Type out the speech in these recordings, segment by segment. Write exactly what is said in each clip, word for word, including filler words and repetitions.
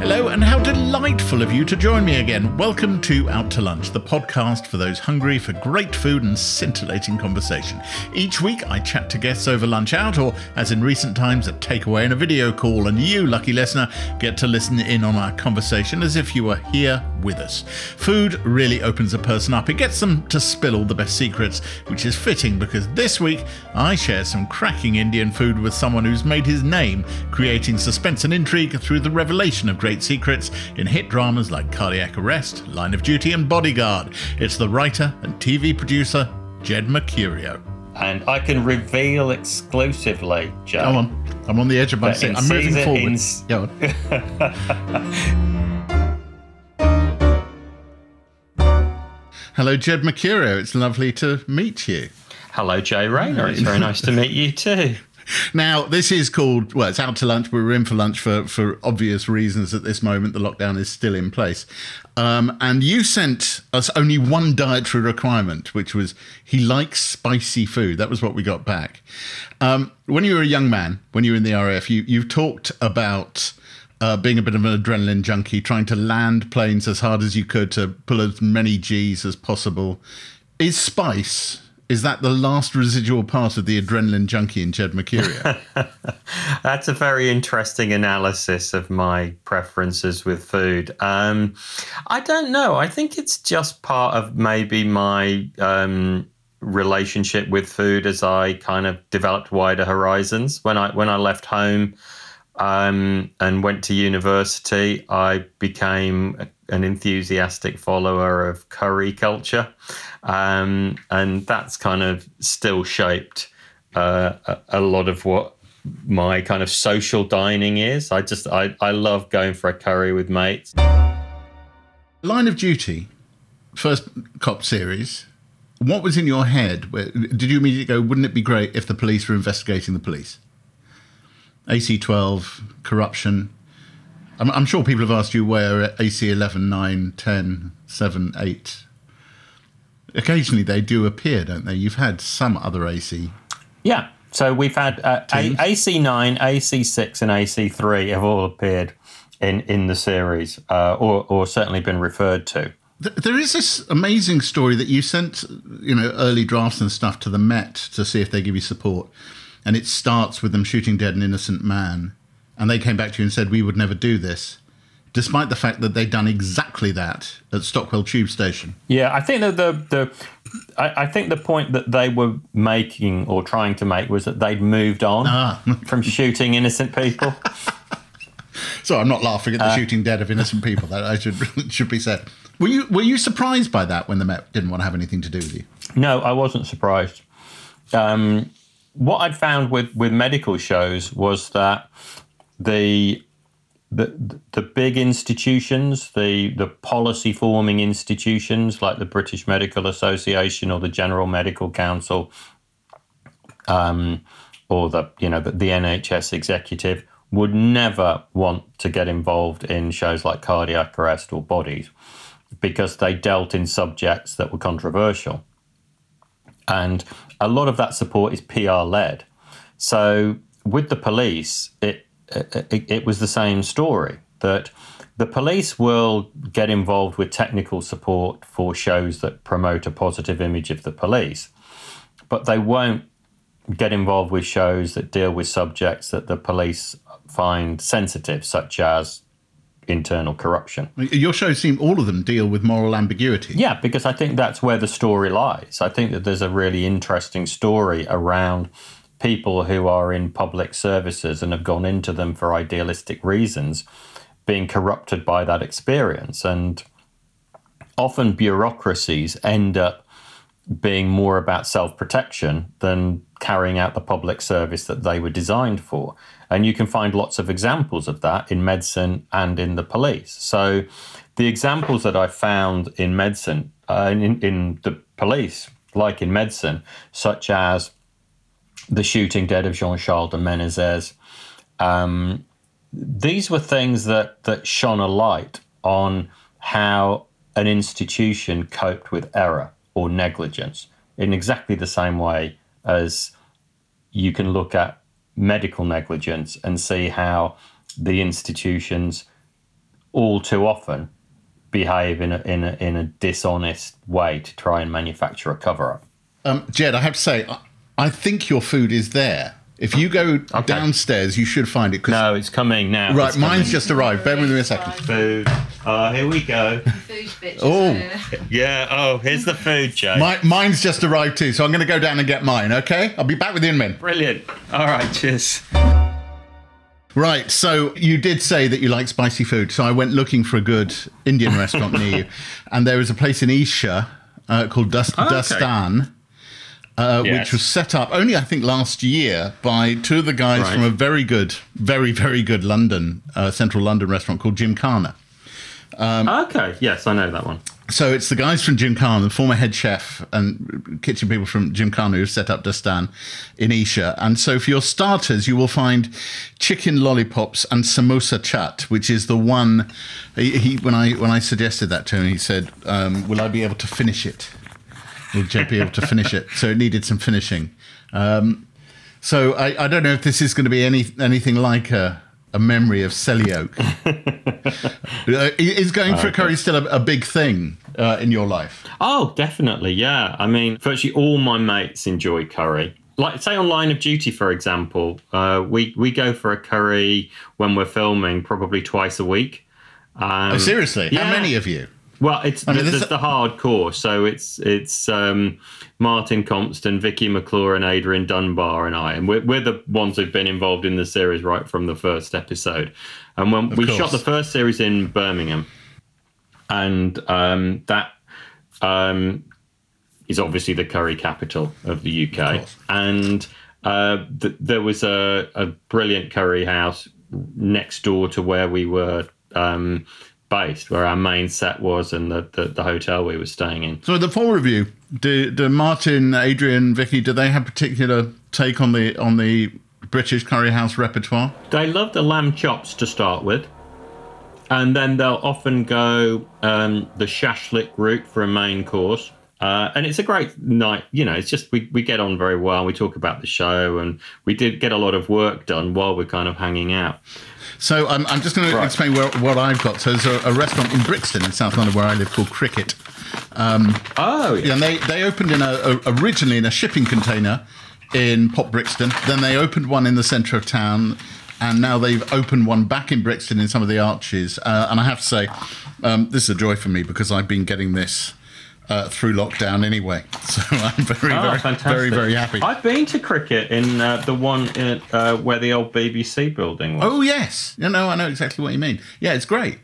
Hello, and how delightful of you to join me again. Welcome to Out to Lunch, the podcast for those hungry for great food and scintillating conversation. Each week, I chat to guests over lunch out, or as in recent times, a takeaway and a video call, and you, lucky listener, get to listen in on our conversation as if you were here with us. Food really opens a person up. It gets them to spill all the best secrets, which is fitting because this week, I share some cracking Indian food with someone who's made his name creating suspense and intrigue through the revelation of great secrets in hit dramas like Cardiac Arrest, Line of Duty and Bodyguard. It's the writer and T V producer, Jed Mercurio. And I can reveal exclusively, Joe. Come on, I'm on the edge of my seat. I'm moving forward. In... Go on. Hello, Jed Mercurio. It's lovely to meet you. Hello, Jay Rayner. It's very nice to meet you too. Now, this is called, well, it's Out to Lunch. We're in for lunch for, for obvious reasons at this moment. The lockdown is still in place. Um, and you sent us only one dietary requirement, which was he likes spicy food. That was what we got back. Um, when you were a young man, when you were in the R A F, you, you talked about uh, being a bit of an adrenaline junkie, trying to land planes as hard as you could to pull as many G's as possible. Is spice... Is that the last residual part of the adrenaline junkie in Jed Mercurio? That's a very interesting analysis of my preferences with food. Um, I don't know. I think it's just part of maybe my um, relationship with food as I kind of developed wider horizons. When I when I left home um, and went to university, I became a, an enthusiastic follower of curry culture. Um, and that's kind of still shaped uh, a, a lot of what my kind of social dining is. I just, I, I love going for a curry with mates. Line of Duty, first cop series. What was in your head? Did you immediately go, wouldn't it be great if the police were investigating the police? A C twelve, corruption. I'm, I'm sure people have asked you where A C eleven, nine, ten, seven, eight... Occasionally they do appear, don't they? You've had some other A C. Yeah. So we've had uh, a- AC nine, A C six and A C three have all appeared in, in the series uh, or, or certainly been referred to. There is this amazing story that you sent, you know, early drafts and stuff to the Met to see if they give you support. And it starts with them shooting dead an innocent man. And they came back to you and said, we would never do this, despite the fact that they'd done exactly that at Stockwell Tube Station. Yeah, I think that the the I, I think the point that they were making or trying to make was that they'd moved on ah. from shooting innocent people. So I'm not laughing at the uh, shooting dead of innocent people. That I should should be said. Were you were you surprised by that when the Met didn't want to have anything to do with you? No, I wasn't surprised. Um, what I'd found with with medical shows was that the The, the big institutions, the, the policy-forming institutions like the British Medical Association or the General Medical Council, um, or the you know the, the N H S executive would never want to get involved in shows like Cardiac Arrest or Bodies because they dealt in subjects that were controversial, and a lot of that support is P R-led. So with the police, it. It, it was the same story, that the police will get involved with technical support for shows that promote a positive image of the police, but they won't get involved with shows that deal with subjects that the police find sensitive, such as internal corruption. Your shows seem, all of them deal with moral ambiguity. Yeah, because I think that's where the story lies. I think that there's a really interesting story around people who are in public services and have gone into them for idealistic reasons, being corrupted by that experience. And often bureaucracies end up being more about self-protection than carrying out the public service that they were designed for. And you can find lots of examples of that in medicine and in the police. So the examples that I found in medicine, uh, in, in the police, like in medicine, such as the shooting dead of Jean-Charles de Menezes, um, these were things that, that shone a light on how an institution coped with error or negligence in exactly the same way as you can look at medical negligence and see how the institutions all too often behave in a, in a, in a dishonest way to try and manufacture a cover-up. Um, Jed, I have to say, I, I think your food is there. If you go okay. downstairs, you should find it. No, it's coming now. Right, it's mine's coming. just arrived. Bear with me a second. Food. Oh, here we go. Food bitches. Oh. Yeah, oh, here's the food, Joe. My, mine's just arrived too, so I'm going to go down and get mine, okay? I'll be back with you in a minute. Brilliant. All right, cheers. Right, so you did say that you like spicy food, so I went looking for a good Indian restaurant near you, and there was a place in Isha uh, called Dust- oh, okay. Dastan. Uh, yes. Which was set up only, I think, last year by two of the guys right. from a very good, very, very good London, uh, central London restaurant called Gymkhana. Um, okay, yes, I know that one. So it's the guys from Gymkhana, the former head chef and kitchen people from Gymkhana who set up Dastan in Isha. And so for your starters, you will find chicken lollipops and samosa chaat, which is the one, he, he when I when I suggested that to him, he said, um, will I be able to finish it? Will Jed be able to finish it? So it needed some finishing. Um, so I, I don't know if this is going to be any anything like a, a memory of Selly uh, is going for a curry still a, a big thing uh, in your life? Oh, definitely, yeah. I mean, virtually all my mates enjoy curry. Like, say, on Line of Duty, for example, uh, we, we go for a curry when we're filming probably twice a week. Um, oh, seriously? Yeah. How many of you? Well, it's I mean, there's the hardcore, so it's it's um, Martin Compston, Vicky McClure, and Adrian Dunbar, and I, and we're we're the ones who've been involved in the series right from the first episode. And when of we course. shot the first series in Birmingham, and um, that um, is obviously the curry capital of the U K, and uh, th- there was a, a brilliant curry house next door to where we were. Um, based where our main set was and the, the, the hotel we were staying in. So the four of you, do, do Martin, Adrian, Vicky, do they have particular take on the on the British curry house repertoire? They love the lamb chops to start with, and then they'll often go um, the shashlik route for a main course. Uh, and it's a great night, you know, it's just we, we get on very well. We talk about the show and we did get a lot of work done while we're kind of hanging out. So um, I'm just going right. to explain where, what I've got. So there's a, a restaurant in Brixton in South London where I live called Cricket. Um, oh, yeah. And they, they opened in a, a originally in a shipping container in Pop Brixton. Then they opened one in the centre of town. And now they've opened one back in Brixton in some of the arches. Uh, and I have to say, um, this is a joy for me because I've been getting this Uh, through lockdown anyway, so I'm very, oh, very, fantastic. very, very happy. I've been to Cricket in uh, the one in, uh, where the old B B C building was. Oh yes, you know, I know exactly what you mean. Yeah, it's great.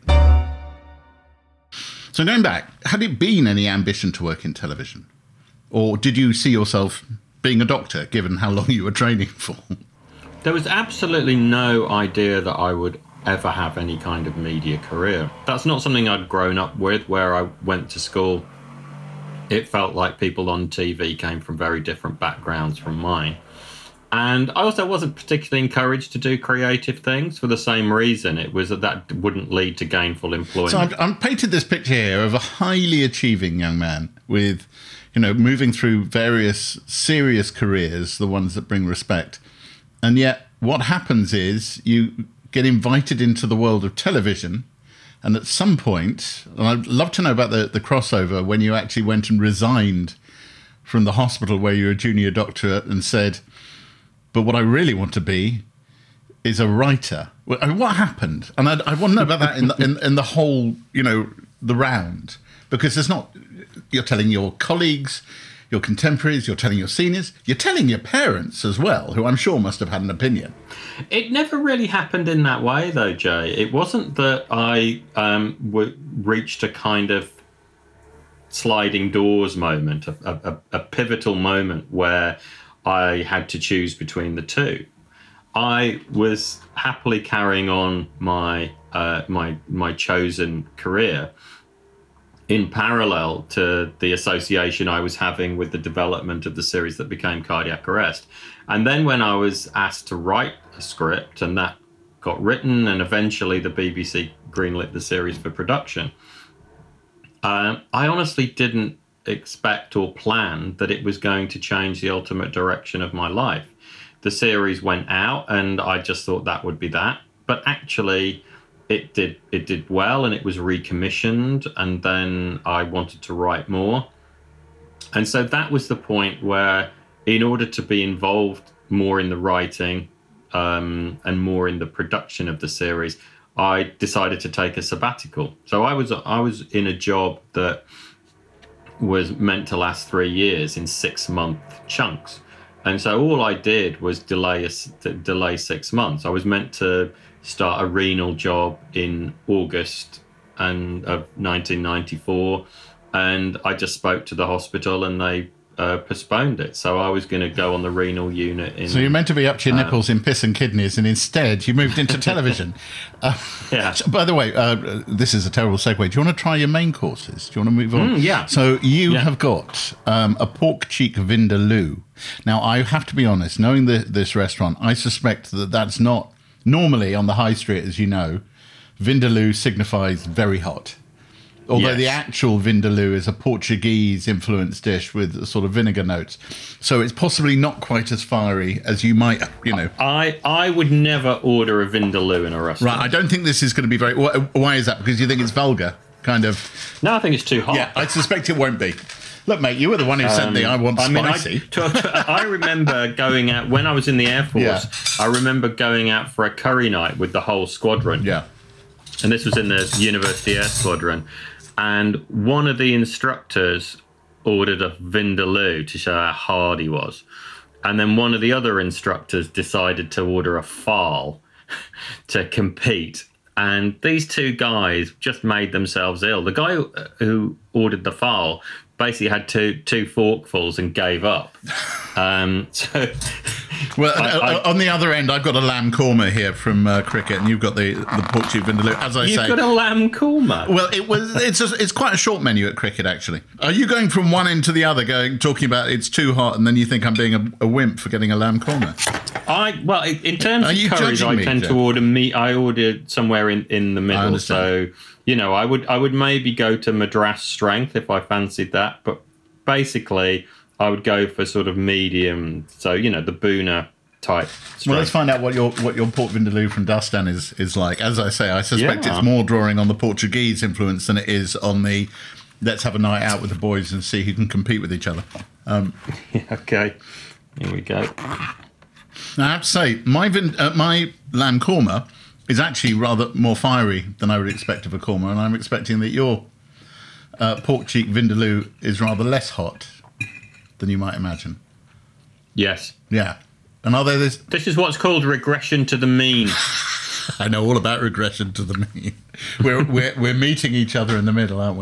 So going back, had it been any ambition to work in television, or did you see yourself being a doctor, given how long you were training for? There was absolutely no idea that I would ever have any kind of media career. That's not something I'd grown up with. Where I went to school, it felt like people on T V came from very different backgrounds from mine. And I also wasn't particularly encouraged to do creative things for the same reason. It was that that wouldn't lead to gainful employment. So I've, I've painted this picture here of a highly achieving young man with, you know, moving through various serious careers, the ones that bring respect. And yet what happens is you get invited into the world of television. And at some point, and I'd love to know about the, the crossover when you actually went and resigned from the hospital where you were a junior doctor and said, but what I really want to be is a writer. What happened? And I, I want to know about that in the, in, in the whole, you know, the round. Because there's not, you're telling your colleagues, your contemporaries, you're telling your seniors, you're telling your parents as well, who I'm sure must have had an opinion. It never really happened in that way, though, Jay. It wasn't that I um, w- reached a kind of sliding doors moment, a, a, a pivotal moment where I had to choose between the two. I was happily carrying on my uh, my my chosen career in parallel to the association I was having with the development of the series that became Cardiac Arrest. And then when I was asked to write a script, and that got written, and eventually the B B C greenlit the series for production, um, I honestly didn't expect or plan that it was going to change the ultimate direction of my life. The series went out, and I just thought that would be that. But actually, it did it did well, and it was recommissioned, and then I wanted to write more. And so that was the point where, in order to be involved more in the writing um, and more in the production of the series, I decided to take a sabbatical. So I was I was in a job that was meant to last three years in six month chunks, and so all I did was delay a, delay six months. I was meant to start a renal job in August and of nineteen ninety-four, and I just spoke to the hospital and they uh, postponed it. So I was going to go on the renal unit. In, so you're meant to be up to your nipples uh, in piss and kidneys, and instead you moved into television. Uh, yeah. By the way, uh, this is a terrible segue. Do you want to try your main courses? Do you want to move on? Mm, yeah. So you yeah. have got um, a pork cheek vindaloo. Now, I have to be honest, knowing the, this restaurant, I suspect that that's not normally on the high street, as you know. Vindaloo signifies very hot. Although yes. the actual vindaloo is a Portuguese-influenced dish with sort of vinegar notes. So it's possibly not quite as fiery as you might, you know. I, I would never order a vindaloo in a restaurant. Right, I don't think this is going to be very... Why is that? Because you think it's vulgar, kind of? No, I think it's too hot. Yeah, I suspect it won't be. Look, mate, you were the one who um, sent the I want I spicy. Mean, I, to, to, I remember going out, when I was in the Air Force, yeah. I remember going out for a curry night with the whole squadron. Yeah. And this was in the University Air Squadron. And one of the instructors ordered a vindaloo to show how hard he was. And then one of the other instructors decided to order a fowl to compete. And these two guys just made themselves ill. The guy who ordered the fowl basically had two two forkfuls and gave up. Um, so, well, I, I, on the other end, I've got a lamb korma here from uh, cricket, and you've got the the pork cheek vindaloo. As I you've say, you've got a lamb korma. Well, it was it's a, it's quite a short menu at cricket, actually. Are you going from one end to the other, going talking about it's too hot, and then you think I'm being a, a wimp for getting a lamb korma? I well, in terms Are of curries, I me, tend Jeff? to order meat. I ordered somewhere in, in the middle, so you know, I would I would maybe go to Madras strength if I fancied that, but basically, I would go for sort of medium. So you know, the Boona type strength. Well, let's find out what your what your pork vindaloo from Dastan is is like. As I say, I suspect yeah. it's more drawing on the Portuguese influence than it is on the let's have a night out with the boys and see who can compete with each other. Um, okay, here we go. Now, I have to say, my vin, uh, my lamb korma is actually rather more fiery than I would expect of a korma, and I'm expecting that your uh, pork cheek vindaloo is rather less hot than you might imagine. Yes. Yeah. And are there this? This is what's called regression to the mean. I know all about regression to the mean. We're we're we're meeting each other in the middle, aren't we?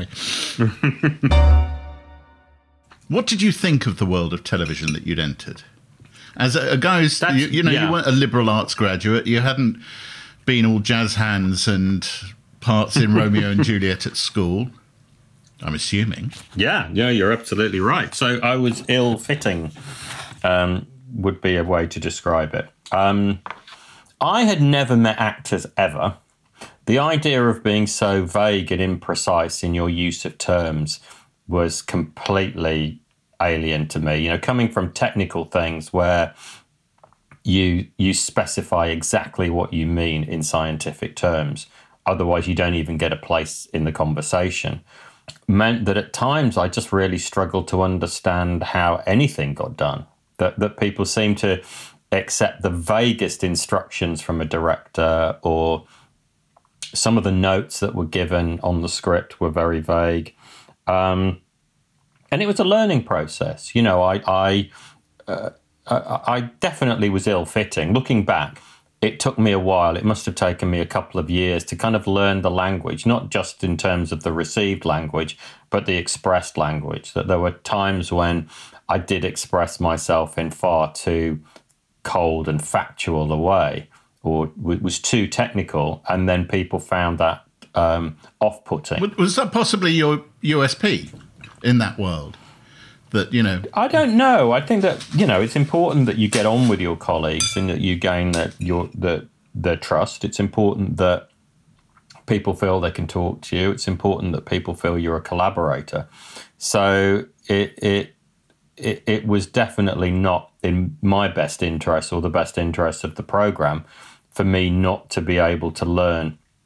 What did you think of the world of television that you'd entered? As a, a guy who's, you, you know, yeah. you weren't a liberal arts graduate. You hadn't been all jazz hands and parts in Romeo and Juliet at school, I'm assuming. Yeah, yeah, you're absolutely right. So I was ill-fitting, um, would be a way to describe it. Um, I had never met actors ever. The idea of being so vague and imprecise in your use of terms was completely alien to me. You know, coming from technical things where you you specify exactly what you mean in scientific terms, otherwise you don't even get a place in the conversation, meant that at times I just really struggled to understand how anything got done. That that people seem to accept the vaguest instructions from a director, or some of the notes that were given on the script were very vague. Um, and it was a learning process. You know, I I, uh, I, I definitely was ill-fitting. Looking back, it took me a while. It must have taken me a couple of years to kind of learn the language, not just in terms of the received language, but the expressed language. That there were times when I did express myself in far too cold and factual a way, or w- was too technical, and then people found that um, off-putting. Was that possibly your U S P in that world? That, you know, I don't know. I think that, you know, it's important that you get on with your colleagues and that you gain that your the their trust. It's important that people feel they can talk to you. It's important that people feel you're a collaborator. So it it it, it was definitely not in my best interest or the best interest of the program for me not to be able to learn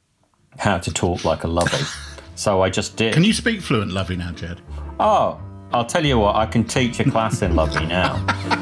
how to talk like a lovey. So I just did. Can you speak fluent lovey now, Jed? Oh, I'll tell you what, I can teach a class in lovey now.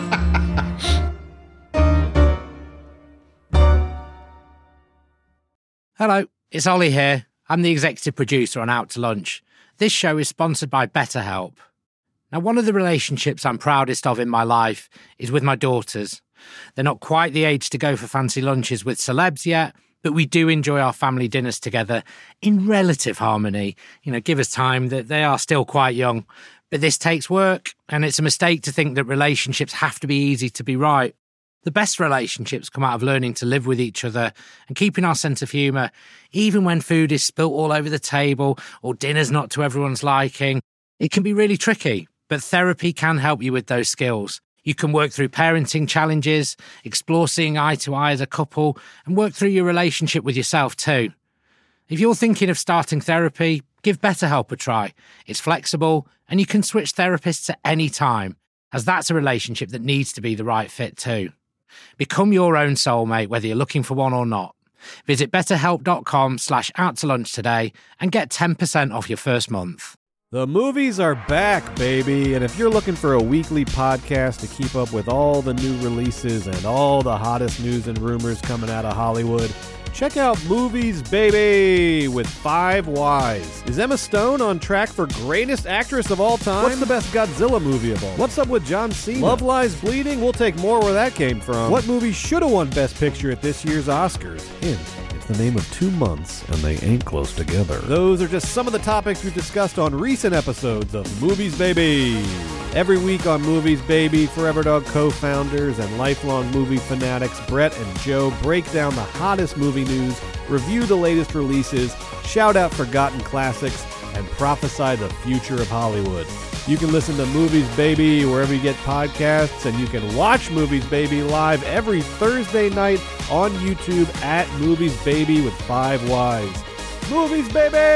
Hello, it's Ollie here. I'm the executive producer on Out to Lunch. This show is sponsored by BetterHelp. Now, one of the relationships I'm proudest of in my life is with my daughters. They're not quite the age to go for fancy lunches with celebs yet, but we do enjoy our family dinners together in relative harmony. You know, give us time that they are still quite young. But this takes work, and it's a mistake to think that relationships have to be easy to be right. The best relationships come out of learning to live with each other and keeping our sense of humour, even when food is spilt all over the table or dinner's not to everyone's liking. It can be really tricky, but therapy can help you with those skills. You can work through parenting challenges, explore seeing eye to eye as a couple, and work through your relationship with yourself too. If you're thinking of starting therapy, give BetterHelp a try. It's flexible, and you can switch therapists at any time, as that's a relationship that needs to be the right fit too. Become your own soulmate, whether you're looking for one or not. Visit betterhelp.com slash out to lunch today and get ten percent off your first month. The movies are back, baby, and if you're looking for a weekly podcast to keep up with all the new releases and all the hottest news and rumors coming out of Hollywood, check out Movies, Baby, with Five Wise. Is Emma Stone on track for greatest actress of all time? What's the best Godzilla movie of all? What's up with John Cena? Love Lies Bleeding? We'll take more where that came from. What movie should have won Best Picture at this year's Oscars? Hint. The name of two months, and they ain't close together. Those are just some of the topics we've discussed on recent episodes of Movies, Baby. Every week on Movies, Baby, Forever Dog co-founders and lifelong movie fanatics Brett and Joe break down the hottest movie news, review the latest releases, shout out forgotten classics, and prophesy the future of Hollywood. You can listen to Movies, Baby wherever you get podcasts, and you can watch Movies, Baby live every Thursday night on YouTube at Movies, Baby with Five Wise. Movies,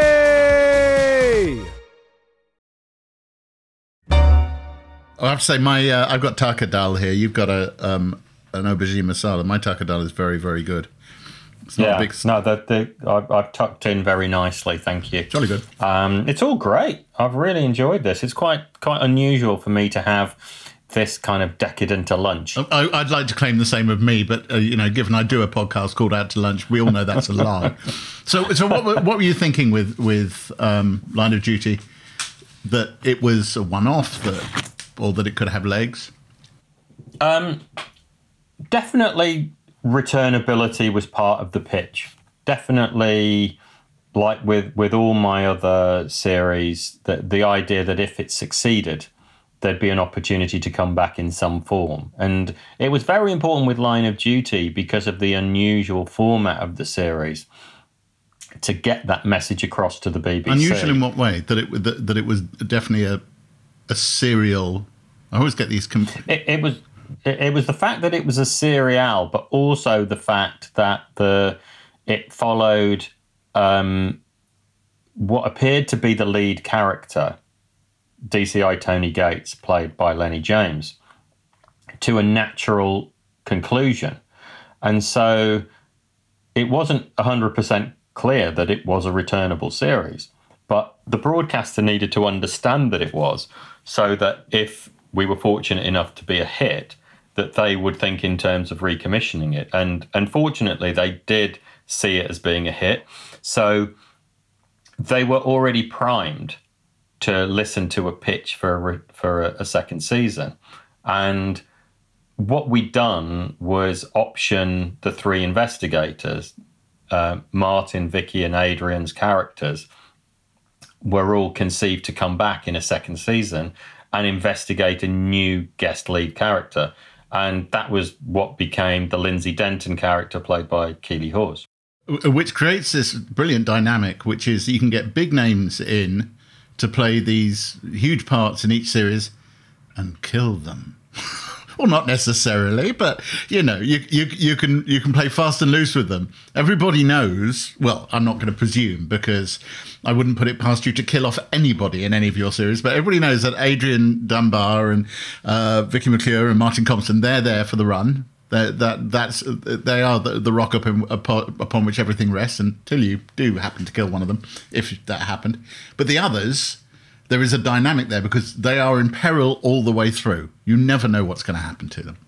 Baby! I have to say, my uh, I've got taka dal here. You've got a um, an aubergine masala. My taka dal is very, very good. It's not yeah, a big... no, the, the, I've, I've tucked in very nicely, thank you. Jolly good. Um, it's all great. I've really enjoyed this. It's quite quite unusual for me to have this kind of decadent a lunch. I, I'd like to claim the same of me, but uh, you know, given I do a podcast called Out to Lunch, we all know that's a lie. So, so what, were- what were you thinking with with um, Line of Duty? That it was a one-off, that or that it could have legs? Um, definitely. Returnability was part of the pitch. Definitely, like with, with all my other series, the, the idea that if it succeeded, there'd be an opportunity to come back in some form. And it was very important with Line of Duty because of the unusual format of the series to get that message across to the B B C. Unusual in what way? That it that, that it was definitely a a serial. I always get these. Com- it, it was. It was the fact that it was a serial, but also the fact that the it followed um, what appeared to be the lead character, D C I Tony Gates, played by Lenny James, to a natural conclusion. And so it wasn't one hundred percent clear that it was a returnable series, but the broadcaster needed to understand that it was, so that if we were fortunate enough to be a hit, that they would think in terms of recommissioning it. And unfortunately, they did see it as being a hit. So they were already primed to listen to a pitch for a, re- for a, a second season. And what we'd done was option the three investigators, uh, Martin, Vicky, and Adrian's characters, were all conceived to come back in a second season and investigate a new guest lead character. And that was what became the Lindsay Denton character played by Keely Hawes. Which creates this brilliant dynamic, which is you can get big names in to play these huge parts in each series and kill them. Well, not necessarily, but you know, you you you can you can play fast and loose with them. Everybody knows. Well, I'm not going to presume because I wouldn't put it past you to kill off anybody in any of your series. But everybody knows that Adrian Dunbar and uh, Vicky McClure and Martin Compton, they're there for the run. That that that's they are the, the rock upon, upon which everything rests until you do happen to kill one of them, if that happened. But the others, there is a dynamic there because they are in peril all the way through. You never know what's going to happen to them.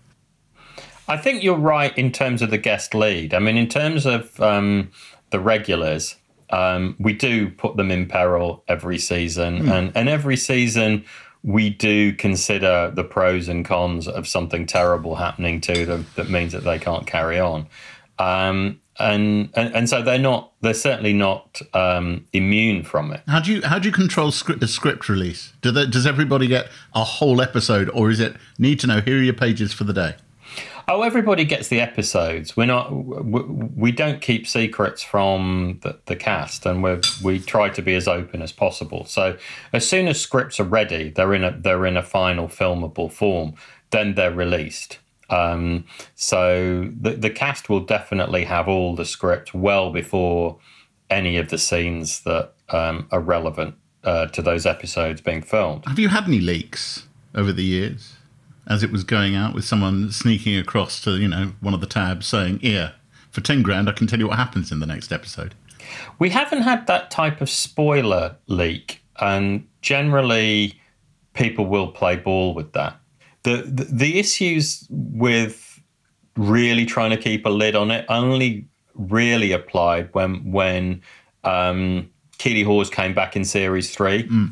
I think you're right in terms of the guest lead. I mean, in terms of um, the regulars, um, we do put them in peril every season, mm. and and every season. We do consider the pros and cons of something terrible happening to them that means that they can't carry on. Um, and, and and so they're not, they're certainly not um, immune from it. How do you how do you control script, a script release? Do they, does everybody get a whole episode, or is it need to know, here are your pages for the day? Oh, everybody gets the episodes. We're not. We, we don't keep secrets from the, the cast, and we we try to be as open as possible. So as soon as scripts are ready, they're in a they're in a final filmable form. Then they're released. Um, so the the cast will definitely have all the script well before any of the scenes that um, are relevant uh, to those episodes being filmed. Have you had any leaks over the years? As it was going out, with someone sneaking across to, you know, one of the tabs saying, "Yeah, for ten grand, I can tell you what happens in the next episode." We haven't had that type of spoiler leak, and generally, people will play ball with that. The the, the issues with really trying to keep a lid on it only really applied when when um, Keeley Hawes came back in series three. Mm.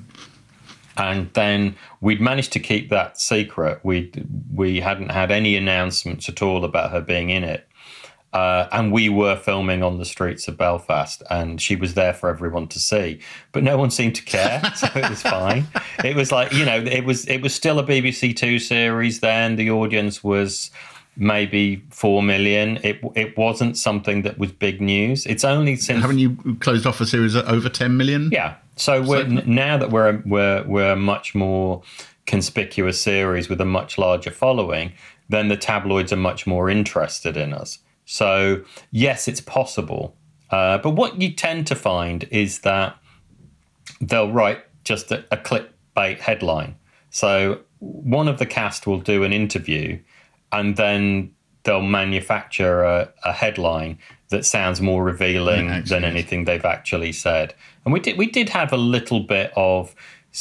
And then we'd managed to keep that secret. We we hadn't had any announcements at all about her being in it. Uh, and we were filming on the streets of Belfast, and she was there for everyone to see. But no one seemed to care, so it was fine. It was like, you know, it was it was still a B B C Two series then. The audience was maybe four million. It it wasn't something that was big news. It's only since... Haven't you closed off a series at over ten million? Yeah. So we're, so now that we're we're we're a much more conspicuous series with a much larger following, then the tabloids are much more interested in us. So yes, it's possible. Uh, but what you tend to find is that they'll write just a, a clickbait headline. So one of the cast will do an interview, and then they'll manufacture a, a headline that sounds more revealing yeah, than anything they've actually said. And we did we did have a little bit of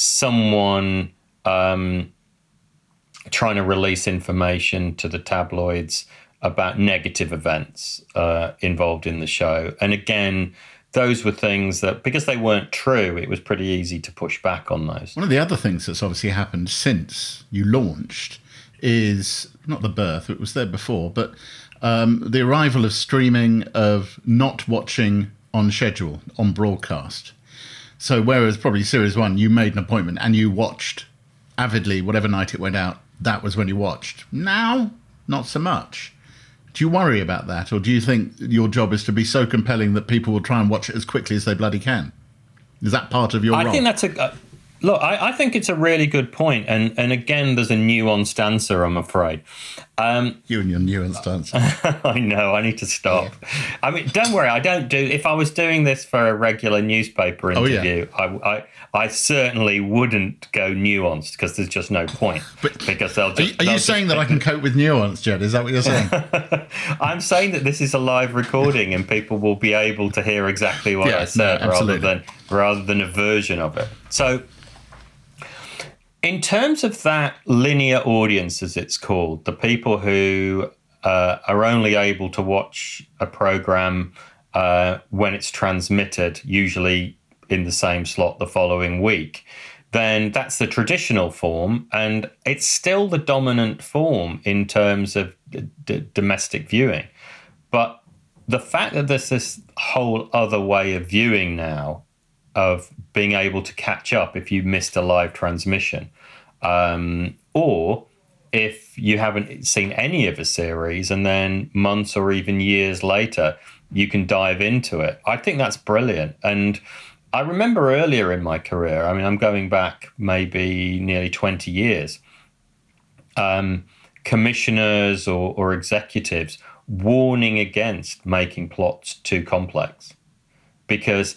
someone um, trying to release information to the tabloids about negative events uh, involved in the show. And again, those were things that, because they weren't true, it was pretty easy to push back on those. One of the other things that's obviously happened since you launched is not the birth, it was there before, but um, the arrival of streaming, of not watching on schedule, on broadcast. So whereas probably series one, you made an appointment and you watched avidly whatever night it went out, that was when you watched. Now, not so much. Do you worry about that, or do you think your job is to be so compelling that people will try and watch it as quickly as they bloody can? Is that part of your I role? I think that's a... Uh, look, I, I think it's a really good point. And, and again, there's a nuanced answer, I'm afraid. Um, you and your nuanced answer. I know, I need to stop. Yeah. I mean, don't worry, I don't do... If I was doing this for a regular newspaper interview, oh, yeah. I, I I certainly wouldn't go nuanced, because there's just no point. But because they'll just, are you, are you saying that I can cope with nuance, Jed? Is that what you're saying? I'm saying that this is a live recording and people will be able to hear exactly what yeah, I said, no, rather than rather than a version of it. So in terms of that linear audience, as it's called, the people who uh, are only able to watch a program uh, when it's transmitted, usually in the same slot the following week, then that's the traditional form, and it's still the dominant form in terms of d- d- domestic viewing. But the fact that there's this whole other way of viewing now, of being able to catch up if you missed a live transmission, um, or if you haven't seen any of a series and then months or even years later you can dive into it, I think that's brilliant. And I remember earlier in my career, I mean, I'm going back maybe nearly twenty years, um, commissioners or, or executives warning against making plots too complex, because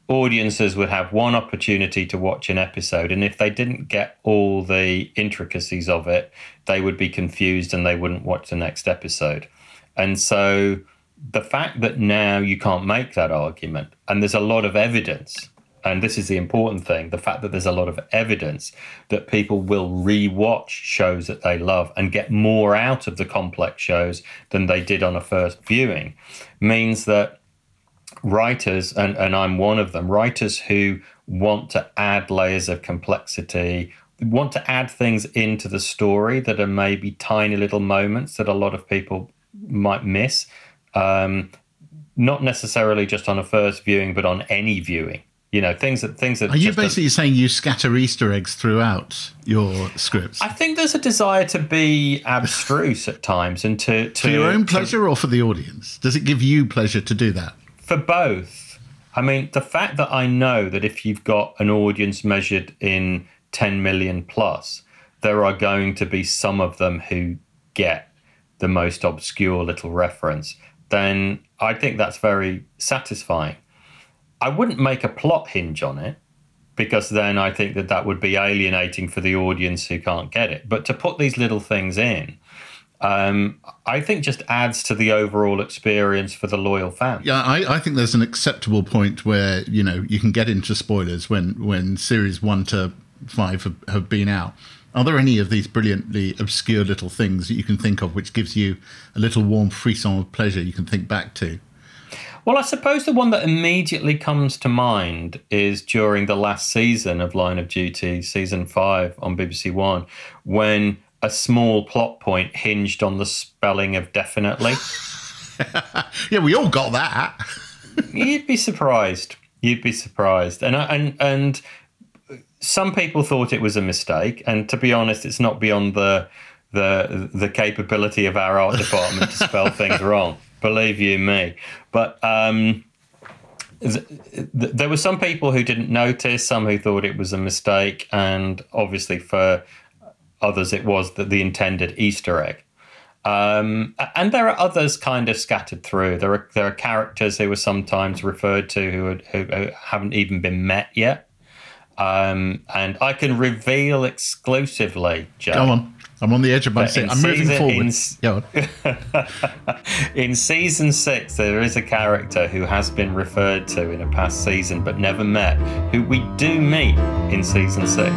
audiences would have one opportunity to watch an episode, and if they didn't get all the intricacies of it, they would be confused and they wouldn't watch the next episode. And so the fact that now you can't make that argument, and there's a lot of evidence, and this is the important thing, the fact that there's a lot of evidence that people will re-watch shows that they love and get more out of the complex shows than they did on a first viewing, means that writers, and, and I'm one of them, writers who want to add layers of complexity, want to add things into the story that are maybe tiny little moments that a lot of people might miss, um, not necessarily just on a first viewing, but on any viewing. You know, things that things that. Are you just basically a, saying you scatter Easter eggs throughout your scripts? I think there's a desire to be abstruse at times, and to, to for your own to, pleasure or for the audience? Does it give you pleasure to do that? For both. I mean, the fact that I know that if you've got an audience measured in ten million plus, there are going to be some of them who get the most obscure little reference, then I think that's very satisfying. I wouldn't make a plot hinge on it, because then I think that that would be alienating for the audience who can't get it. But to put these little things in, um, I think just adds to the overall experience for the loyal fans. Yeah, I, I think there's an acceptable point where, you know, you can get into spoilers when, when series one to five have, have been out. Are there any of these brilliantly obscure little things that you can think of which gives you a little warm frisson of pleasure you can think back to? Well, I suppose the one that immediately comes to mind is during the last season of Line of Duty, season five on B B C One, when a small plot point hinged on the spelling of definitely. Yeah, we all got that. You'd be surprised. You'd be surprised. And and and some people thought it was a mistake. And to be honest, it's not beyond the the the capability of our art department to spell things wrong. Believe you me. But um, th- th- there were some people who didn't notice, some who thought it was a mistake, and obviously for others it was the, the intended Easter egg. Um, and there are others kind of scattered through. There are there are characters who are sometimes referred to who, are, who, who haven't even been met yet. Um, and I can reveal exclusively, Joe. Go on. I'm on the edge of my seat. I'm moving season, forward. In, Go on. in season six, there is a character who has been referred to in a past season but never met, who we do meet in season six.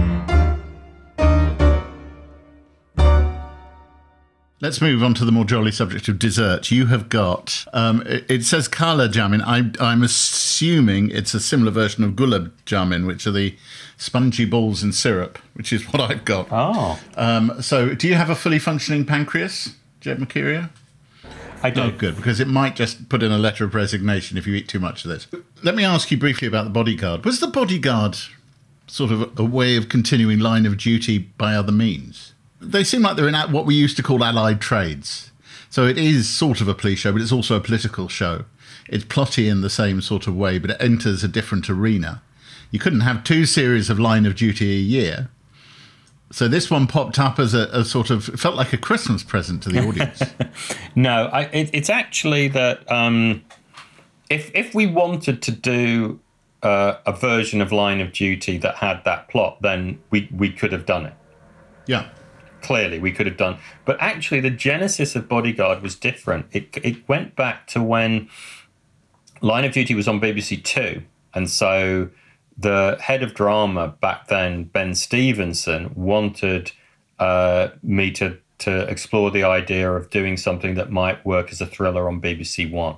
Let's move on to the more jolly subject of dessert. You have got, um, it, it says Kala Jamin. I, I'm assuming it's a similar version of Gulab Jamin, which are the spongy balls in syrup, which is what I've got. Oh. Um, so do you have a fully functioning pancreas, Jed Mercurio? I do. Oh, good, because it might just put in a letter of resignation if you eat too much of this. Let me ask you briefly about The Bodyguard. Was The Bodyguard sort of a way of continuing Line of Duty by other means? They seem like they're in what we used to call allied trades. So it is sort of a police show, but it's also a political show. It's plotty in the same sort of way, but it enters a different arena. You couldn't have two series of Line of Duty a year. So this one popped up as a, a sort of, it felt like a Christmas present to the audience. No, I, it, it's actually that um, if if we wanted to do uh, a version of Line of Duty that had that plot, then we, we could have done it. Yeah. Clearly, we could have done. But actually, the genesis of Bodyguard was different. It it went back to when Line of Duty was on B B C Two. And so the head of drama back then, Ben Stevenson, wanted uh, me to, to explore the idea of doing something that might work as a thriller on B B C One.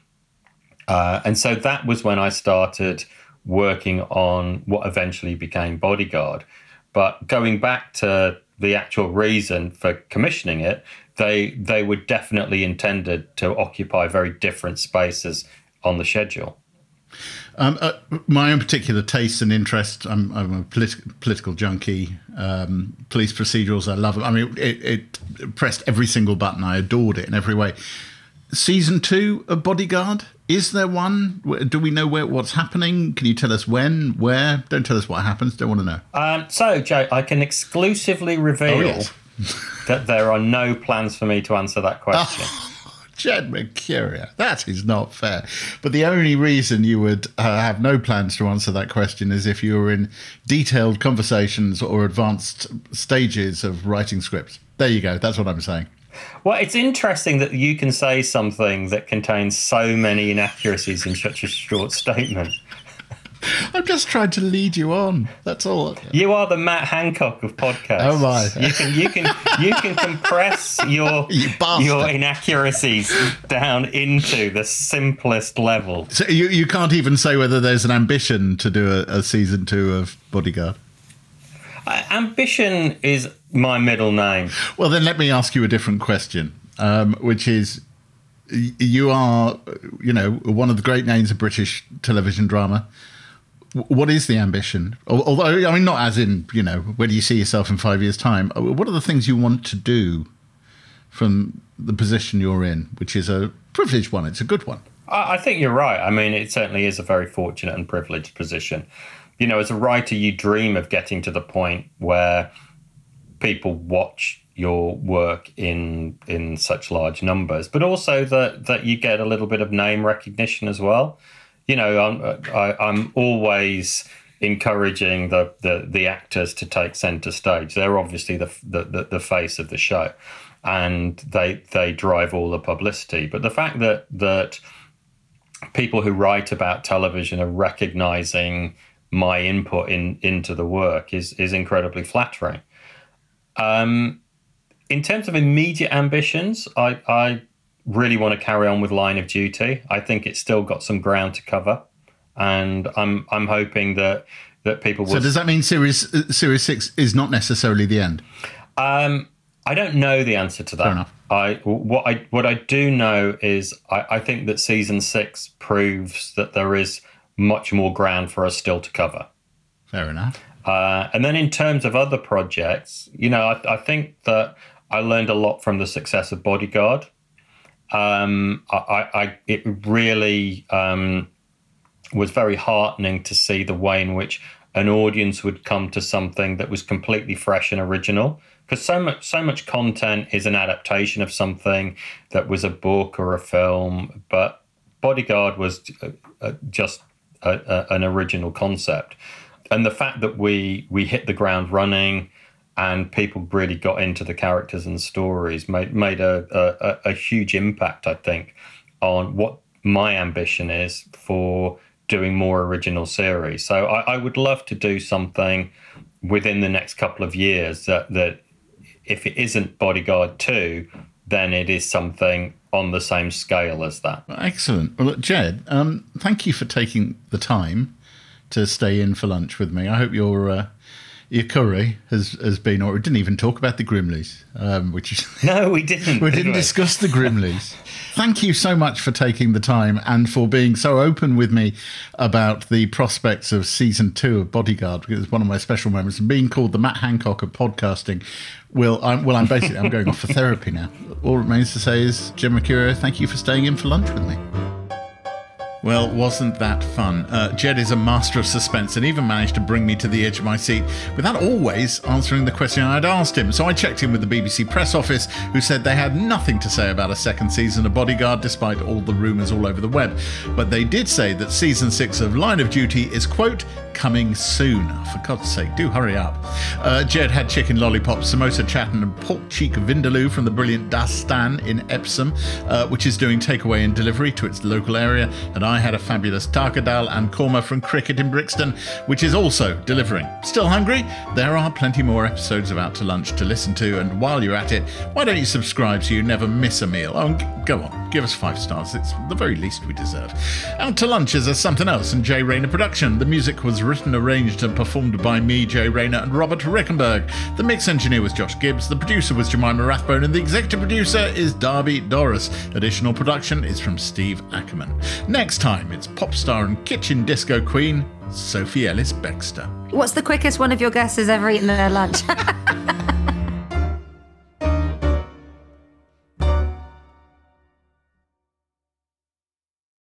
Uh, and so that was when I started working on what eventually became Bodyguard. But going back to the actual reason for commissioning it, they they were definitely intended to occupy very different spaces on the schedule. Um, uh, my own particular taste and interest, I'm, I'm a politi- political junkie, um, police procedurals, I love it. I mean, it, it pressed every single button. I adored it in every way. Season two of Bodyguard, is there one? Do we know where what's happening? Can you tell us when, where? Don't tell us what happens. Don't want to know. Um, so, Joe, I can exclusively reveal oh, yes. that there are no plans for me to answer that question. Oh, Jed Mercurio. That is not fair. But the only reason you would uh, have no plans to answer that question is if you were in detailed conversations or advanced stages of writing scripts. There you go. That's what I'm saying. Well, it's interesting that you can say something that contains so many inaccuracies in such a short statement. I'm just trying to lead you on. That's all. You are the Matt Hancock of podcasts. Oh my! You can you can you can compress your you your inaccuracies down into the simplest level. So you you can't even say whether there's an ambition to do a, a season two of Bodyguard. Uh, ambition is my middle name. Well, then let me ask you a different question, um, which is, you are, you know, one of the great names of British television drama. What is the ambition? Although, I mean, not as in, you know, where do you see yourself in five years' time? What are the things you want to do from the position you're in, which is a privileged one? It's a good one. I think you're right. I mean, it certainly is a very fortunate and privileged position. You know, as a writer, you dream of getting to the point where people watch your work in in such large numbers, but also that that you get a little bit of name recognition as well. You know, I'm I, I'm always encouraging the, the the actors to take centre stage. They're obviously the, the the face of the show, and they they drive all the publicity. But the fact that that people who write about television are recognising my input in into the work is is incredibly flattering. Um, in terms of immediate ambitions, I, I really want to carry on with Line of Duty. I think it's still got some ground to cover, and I'm I'm hoping that that people will. So does that mean series uh, series six is not necessarily the end? Um, I don't know the answer to that. Fair enough. I what I what I do know is I, I think that season six proves that there is much more ground for us still to cover. Fair enough. Uh, and then in terms of other projects, you know, I, I think that I learned a lot from the success of Bodyguard. Um, I, I, it really um, was very heartening to see the way in which an audience would come to something that was completely fresh and original. Because so much, so much content is an adaptation of something that was a book or a film, but Bodyguard was uh, uh, just a, a, an original concept. And the fact that we we hit the ground running and people really got into the characters and stories made made a, a, a huge impact, I think, on what my ambition is for doing more original series. So I, I would love to do something within the next couple of years that, that if it isn't Bodyguard two, then it is something on the same scale as that. Excellent. Well, look, Jed, um, thank you for taking the time to stay in for lunch with me. I hope your uh, your curry has, has been, or we didn't even talk about the Grimleys, um, which is no, we didn't. we didn't discuss the Grimleys. Thank you so much for taking the time and for being so open with me about the prospects of season two of Bodyguard, because it's one of my special moments. And being called the Matt Hancock of podcasting, well, I'm, well, I'm basically I'm going off for therapy now. All it remains to say is, Jed Mercurio, thank you for staying in for lunch with me. Well, wasn't that fun? Uh, Jed is a master of suspense and even managed to bring me to the edge of my seat without always answering the question I'd asked him. So I checked in with the B B C press office, who said they had nothing to say about a second season of Bodyguard, despite all the rumours all over the web. But they did say that season six of Line of Duty is, quote, coming soon. For God's sake, do hurry up. Uh, Jed had chicken lollipops, samosa chatten and pork cheek vindaloo from the brilliant Das Stan in Epsom, uh, which is doing takeaway and delivery to its local area, and I had a fabulous Tarkadal and korma from Cricket in Brixton, which is also delivering. Still hungry? There are plenty more episodes of Out to Lunch to listen to, and while you're at it, why don't you subscribe so you never miss a meal? Oh, go on, give us five stars. It's the very least we deserve. Out to Lunch is a Something Else and Jay Rayner production. The music was written, arranged and performed by me, Jay Rayner, and Robert Rickenberg. The mix engineer was Josh Gibbs, the producer was Jemima Rathbone, and the executive producer is Darby Doris. Additional production is from Steve Ackerman. Next time, it's pop star and kitchen disco queen, Sophie Ellis-Bextor. What's the quickest one of your guests has ever eaten their lunch?